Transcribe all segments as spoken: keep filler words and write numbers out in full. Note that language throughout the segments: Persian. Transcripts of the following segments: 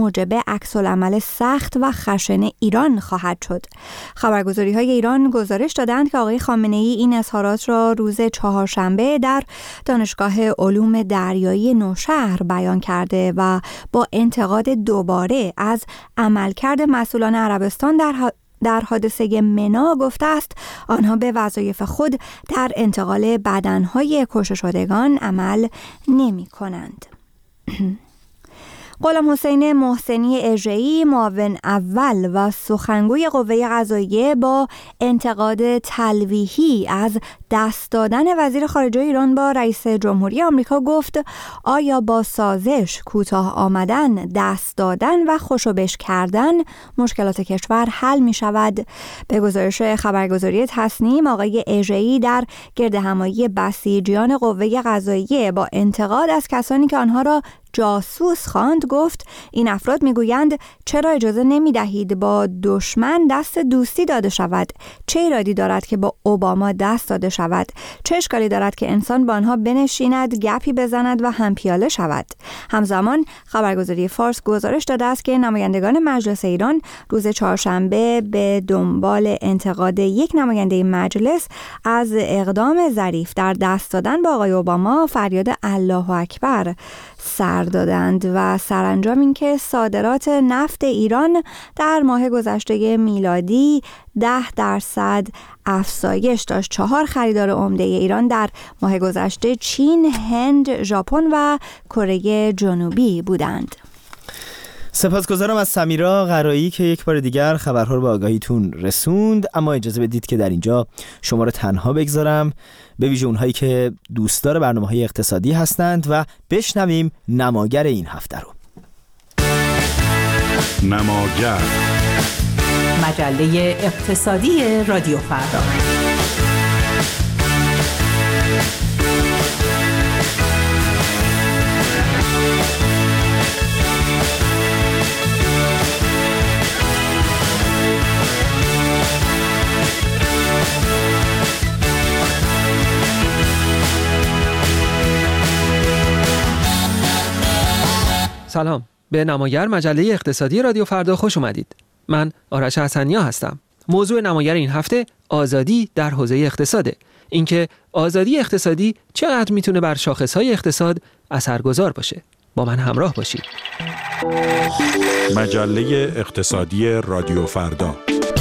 موجب عکس‌العمل سخت و خشن ایران خواهد شد. خبرگزاری‌های ایران گزارش دادند که آقای خامنه‌ای این اظهارات را روز چهارشنبه در دانشگاه علوم دریایی نوشهر بیان کرده و با انتقاد دوباره از عملکرد مسئولان عربستان در در حادثه منا گفته است آنها به وظایف خود در انتقال بدنهای کشته شدگان عمل نمی کنند. غلام حسین محسنی اژه‌ای معاون اول و سخنگوی قوه قضاییه با انتقاد تلویحی از دست دادن وزیر خارجه ایران با رئیس جمهوری آمریکا گفت آیا با سازش، کوتاه آمدن، دست دادن و خوشوبش کردن مشکلات کشور حل می شود؟ به گزارش خبرگزاری تصنیم آقای اژه‌ای در گردهمایی بسیجیان قوه قضاییه با انتقاد از کسانی که آنها را جاسوس خواند گفت این افراد میگویند چرا اجازه نمی دهید با دشمن دست دوستی داده شود؟ چه ایرادی دارد که با اوباما دست داده شود؟ چه اشکالی دارد که انسان با آنها بنشیند، گپی بزند و همپیاله شود؟ همزمان خبرگزاری فارس گزارش داده است که نمایندگان مجلس ایران روز چهارشنبه به دنبال انتقاد یک نماینده مجلس از اقدام ظریف در دست دادن به آقای اوباما فریاد الله اکبر سر دادند و سرانجام اینکه صادرات نفت ایران در ماه گذشته میلادی ده درصد افزایش داشت. چهار خریدار عمده ایران در ماه گذشته چین، هند، ژاپن و کره جنوبی بودند. سپاسگزارم از سمیرا قرایی که یک بار دیگر خبرها رو به آگاهیتون رسوند. اما اجازه بدید که در اینجا شما رو تنها بگذارم، به ویژه اونهایی که دوستدار برنامه‌های اقتصادی هستند و بشنویم نماگر این هفته رو. نماگر، مجله اقتصادی رادیو فردا. سلام، به نماگر مجله اقتصادی رادیو فردا خوش اومدید. من آرش حسنیا هستم. موضوع نماگر این هفته آزادی در حوزه اقتصاده. اینکه آزادی اقتصادی چقدر میتونه بر شاخصهای اقتصاد اثرگذار باشه. با من همراه باشید. مجله اقتصادی رادیو فردا.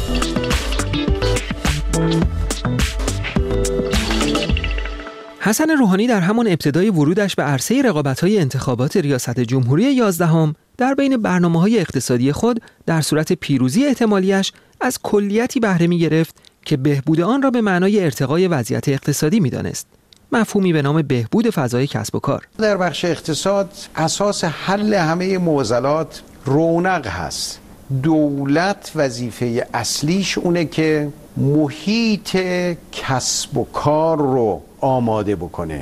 حسن روحانی در همان ابتدای ورودش به عرصه رقابت‌های انتخابات ریاست جمهوری یازدهم در بین برنامه‌های اقتصادی خود در صورت پیروزی احتمالیش از کلیتی بهره می‌گرفت که بهبود آن را به معنای ارتقای وضعیت اقتصادی می‌دانست. مفهومی به نام بهبود فضای کسب و کار. در بخش اقتصاد اساس حل همه معضلات رونق هست. دولت وظیفه اصلیش اونه که محیط کسب و کار رو آماده بکنه.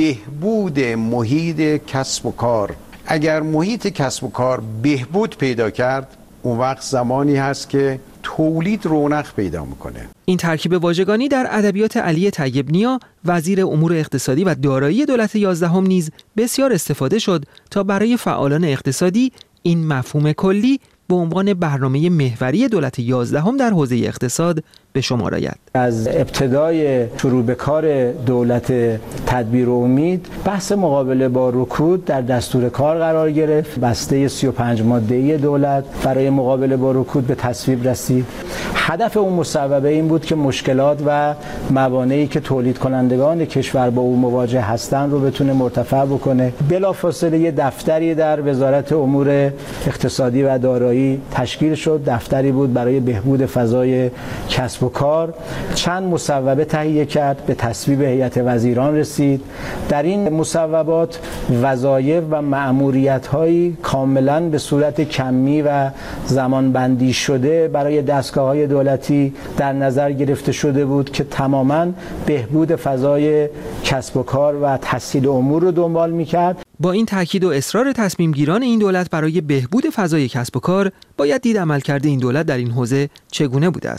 بهبود محیط کسب و کار، اگر محیط کسب و کار بهبود پیدا کرد، اون وقت زمانی هست که تولید رونق پیدا میکنه. این ترکیب واژگانی در ادبیات علی طیب نیا وزیر امور اقتصادی و دارایی دولت یازدهم نیز بسیار استفاده شد تا برای فعالان اقتصادی این مفهوم کلی به عنوان برنامه محوری دولت یازدهم در حوزه اقتصاد به شمار آید. از ابتدای شروع به کار دولت تدبیر و امید بحث مقابله با رکود در دستور کار قرار گرفت. بسته سی و پنج ماده‌ای دولت برای مقابله با رکود به تصویب رسید. هدف اون مصوبه این بود که مشکلات و موانعی که تولید کنندگان کشور با او مواجه هستند رو بتونه مرتفع بکنه. بلافاصله یه دفتری در وزارت امور اقتصادی و دارایی تشکیل شد. دفتری بود برای بهبود فضای کسب و کار. چند مصوبه تهیه کرد، به تصویب هیئت وزیران رسید. در این مصوبات وظایف و مأموریت‌هایی کاملاً به صورت کمی و زمانبندی شده برای دستگاه‌های دولتی در نظر گرفته شده بود که تماماً بهبود فضای کسب و کار و تسهیل امور رو دنبال می‌کرد. با این تاکید و اصرار تصمیم گیران این دولت برای بهبود فضای کسب و کار، باید دید عملکرد این دولت در این حوزه چگونه بوده است.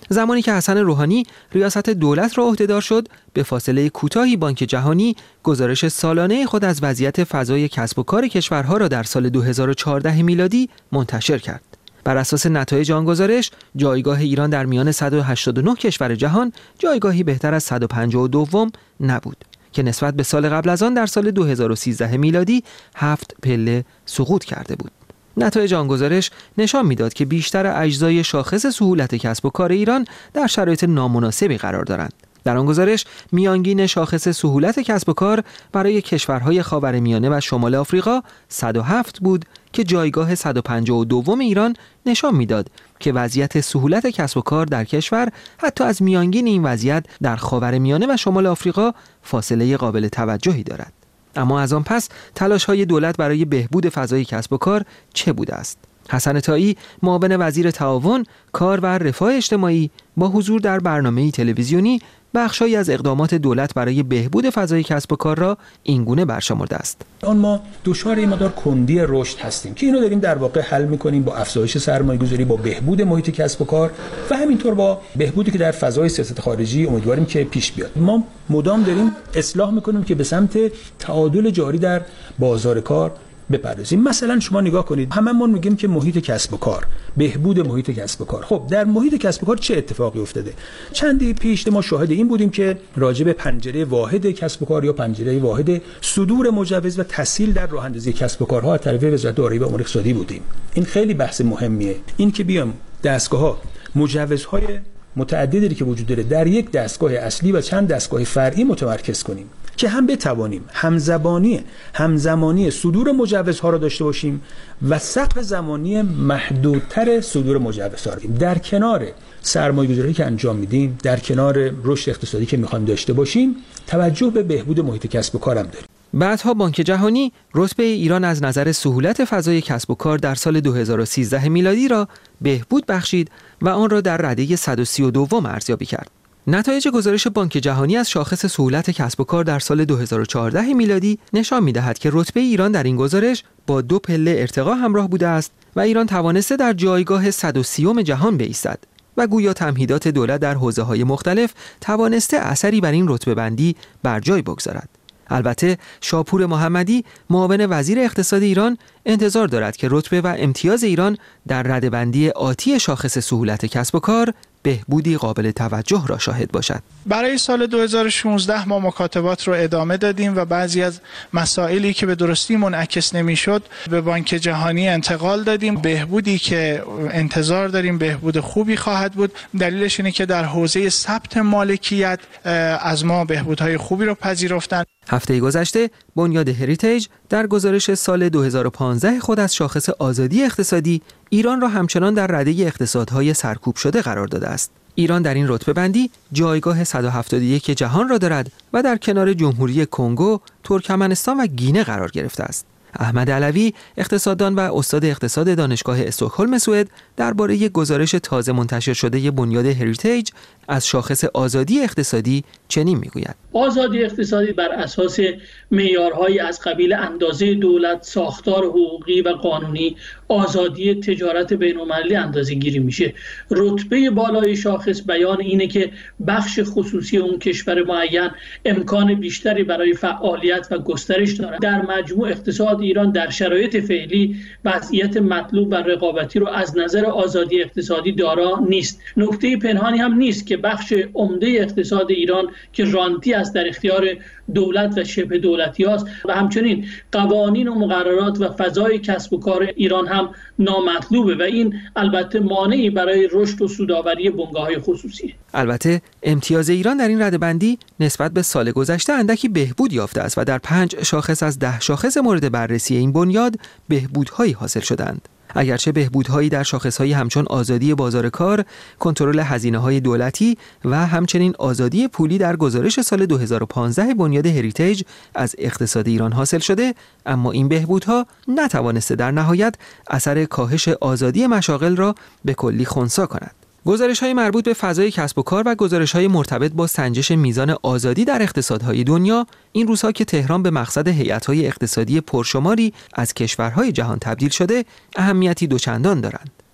زمانی که حسن روحانی ریاست دولت را عهدهدار شد، به فاصله کوتاهی بانک جهانی گزارش سالانه خود از وضعیت فضای کسب و کار کشورها را در سال دو هزار و چهارده میلادی منتشر کرد. بر اساس نتایج آن گزارش، جایگاه ایران در میان صد و هشتاد و نه کشور جهان جایگاهی بهتر از صد و پنجاه و دو نبود که نسبت به سال قبل از آن در سال دو هزار و سیزده میلادی هفت پله سقوط کرده بود. نتایج آن گزارش نشان میداد که بیشتر اجزای شاخص سهولت کسب و کار ایران در شرایط نامناسبی قرار دارند. در آن گزارش میانگین شاخص سهولت کسب و کار برای کشورهای خاورمیانه و شمال آفریقا صد و هفت بود که جایگاه صد و پنجاه و دو ایران نشان میداد که وضعیت سهولت کسب و کار در کشور حتی از میانگین این وضعیت در خاورمیانه و شمال آفریقا فاصله قابل توجهی دارد. اما از آن پس تلاش‌های دولت برای بهبود فضای کسب و کار چه بوده است؟ حسن طایی، معاون وزیر تعاون، کار و رفاه اجتماعی، با حضور در برنامه‌ای تلویزیونی بخشی از اقدامات دولت برای بهبود فضای کسب و کار را اینگونه برشمرده است. اون ما دچار این مقدار کندی رشد هستیم که اینو داریم در واقع حل می‌کنیم با افزایش سرمایه‌گذاری، با بهبود محیط کسب و کار و همینطور با بهبودی که در فضای سیاست خارجی امیدواریم که پیش بیاد. ما مدام داریم اصلاح می‌کنیم که به سمت تعادل جاری در بازار کار بپردازیم. مثلا شما نگاه کنید، هممون میگیم که محیط کسب و کار، بهبود محیط کسب و کار. خب در محیط کسب و کار چه اتفاقی افتاده؟ چندی پیش ما شاهد این بودیم که راجع به پنجره واحد کسب و کار یا پنجره واحد صدور مجوز و تسهیل در راه اندازی کسب و کارها از طرف وزارت دارایی و امور اقتصادی بودیم. این خیلی بحث مهمیه. این که بیام دستگاه‌ها مجوزهای متعددی که وجود داره در یک دستگاه اصلی و چند دستگاه فرعی متمرکز کنیم که هم بتوانیم همزبانی همزمانی صدور مجوزها را داشته باشیم و سقف زمانی محدودتر صدور مجوزها را در کنار سرمایه‌گذاری که انجام میدیم، در کنار رشد اقتصادی که می‌خوایم داشته باشیم، توجه به بهبود محیط کسب و کارم داریم. بعدها بانک جهانی رتبه ایران از نظر سهولت فضای کسب و کار در سال دو هزار و سیزده میلادی را بهبود بخشید و آن را در رده صد و سی و دو ارزیابی کرد. نتایج گزارش بانک جهانی از شاخص سهولت کسب و کار در سال دو هزار و چهارده میلادی نشان می‌دهد که رتبه ایران در این گزارش با دو پله ارتقا همراه بوده است و ایران توانسته در جایگاه صد و سی جهان بایستد و گویا تمهیدات دولت در حوزه‌های مختلف توانسته اثری بر این رتبه بندی بر جای بگذارد. البته شاپور محمدی، معاون وزیر اقتصاد ایران، انتظار دارد که رتبه و امتیاز ایران در رده‌بندی آتی شاخص سهولت کسب و کار بهبودی قابل توجه را شاهد باشد. برای سال دو هزار و شانزده ما مکاتبات رو ادامه دادیم و بعضی از مسائلی که به درستی منعکس نمیشد به بانک جهانی انتقال دادیم. بهبودی که انتظار داریم بهبود خوبی خواهد بود. دلیلش اینه که در حوزه ثبت مالکیت از ما بهبودهای خوبی رو پذیرفتند. هفته گذشته بنیاد هریتیج در گزارش سال دو هزار و پانزده خود از شاخص آزادی اقتصادی ایران را همچنان در رده اقتصادهای سرکوب شده قرار داده است. ایران در این رتبه بندی جایگاه صد و هفتاد و یک جهان را دارد و در کنار جمهوری کنگو، ترکمنستان و گینه قرار گرفته است. احمد علوی، اقتصاددان و استاد اقتصاد دانشگاه استکهلم سوئد، درباره یک گزارش تازه منتشر شده بنیاد هریتیج از شاخص آزادی اقتصادی چنین میگوید: آزادی اقتصادی بر اساس معیارهایی از قبیل اندازه دولت، ساختار حقوقی و قانونی، آزادی تجارت بین‌المللی اندازه‌گیری میشه. رتبه بالای شاخص بیان اینه که بخش خصوصی اون کشور معین امکان بیشتری برای فعالیت و گسترش داره. در مجموع اقتصاد ایران در شرایط فعلی وضعیت مطلوب و رقابتی رو از نظر آزادی اقتصادی دارا نیست. نکته پنهانی هم نیست که بخش عمده اقتصاد ایران که رانتی است در اختیار دولت و شبه دولتی است و همچنین قوانین و مقررات و فضای کسب و کار ایران هم نامطلوبه و این البته مانعی برای رشد و سودآوری بنگاه‌های خصوصی. البته امتیاز ایران در این رده‌بندی نسبت به سال گذشته اندکی بهبود یافته است و در پنج شاخص از ده شاخص مورد بررسی این بنیاد بهبودهایی حاصل شدند. اگرچه بهبودهایی در شاخص‌های همچون آزادی بازار کار، کنترل هزینه‌های دولتی و همچنین آزادی پولی در گزارش سال دو هزار و پانزده بنیاد هریتیج از اقتصاد ایران حاصل شده، اما این بهبودها نتوانسته در نهایت اثر کاهش آزادی مشاغل را به کلی خنثی کند. گزارش‌های مربوط به فضای کسب و کار و گزارش‌های مرتبط با سنجش میزان آزادی در اقتصادهای دنیا این روزها که تهران به مقصد هیئت‌های اقتصادی پرشماری از کشورهای جهان تبدیل شده، اهمیتی دوچندان دارند.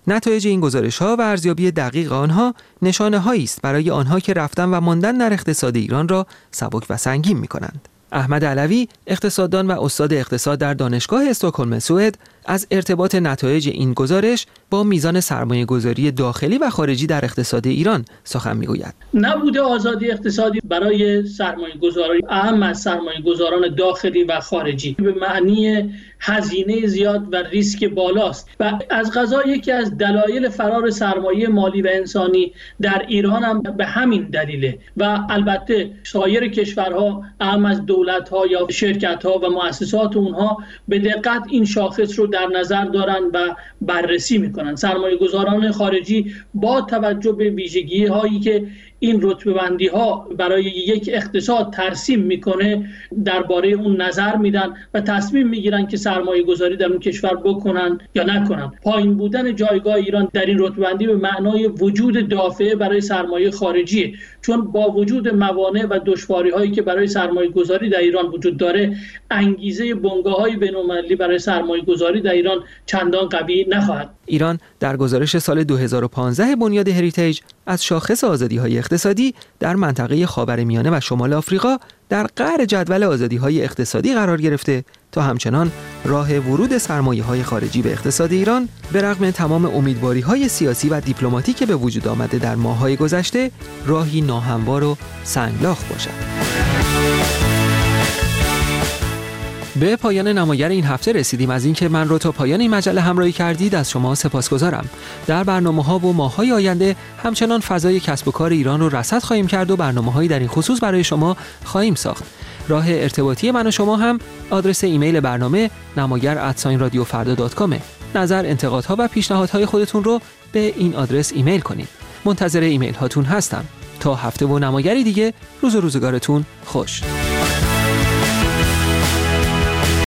نتایج این گزارش‌ها و ارزیابی دقیق آنها نشانه‌هایی است برای آنها که رفتن و ماندن در اقتصاد ایران را سبک و سنگین می‌کنند. احمد علوی، اقتصاددان و استاد اقتصاد در دانشگاه استکهلم سوئد، از ارتباط نتایج این گزارش با میزان سرمایه‌گذاری داخلی و خارجی در اقتصاد ایران سخن می‌گوید. نبوده آزادی اقتصادی برای سرمایه‌گذاران، اهم از سرمایه‌گذاران داخلی و خارجی، به معنی هزینه زیاد و ریسک بالاست و از قضا یکی از دلایل فرار سرمایه مالی و انسانی در ایران هم به همین دلیله و البته سایر کشورها، اهم از دولت‌ها یا شرکت‌ها و مؤسسات اونها به دقت این شاخص رو در نظر دارن و بررسی میکنن. سرمایه‌گذاران خارجی با توجه به ویژگی‌هایی که این رتبه‌بندی ها برای یک اقتصاد ترسیم میکنه درباره اون نظر میدن و تصمیم میگیرن که سرمایه گذاری در اون کشور بکنن یا نکنن. پایین بودن جایگاه ایران در این رتبه‌بندی به معنای وجود دافعه برای سرمایه خارجیه، چون با وجود موانع و دشواری هایی که برای سرمایه گذاری در ایران وجود داره، انگیزه بنگاه های بین‌المللی برای سرمایه گذاری در ایران چندان قوی نخواهد. ایران در گزارش سال دو هزار و پانزده بنیاد هریتیج از شاخص آزادی‌های اقتصادی در منطقه خاورمیانه و شمال آفریقا در قعر جدول آزادی‌های اقتصادی قرار گرفته تا همچنان راه ورود سرمایه‌های خارجی به اقتصاد ایران به رغم تمام امیدواری‌های سیاسی و دیپلماتیک به وجود آمده در ماه‌های گذشته راهی ناهموار و سنگلاخ باشد. به پایان نماگر این هفته رسیدیم. از اینکه من رو تا پایان این مجله همراهی کردید از شما سپاسگزارم. در برنامه‌ها و ماه‌های آینده همچنان فضای کسب و کار ایران رو رصد خواهیم کرد و برنامه‌هایی در این خصوص برای شما خواهیم ساخت. راه ارتباطی من و شما هم آدرس ایمیل برنامه نماگر ات رادیو فردا دات کام. نظر، انتقادها و پیشنهادهای خودتون رو به این آدرس ایمیل کنید. منتظر ایمیل هاتون هستم. تا هفته و نماگری دیگه، روز و روزگارتون خوش.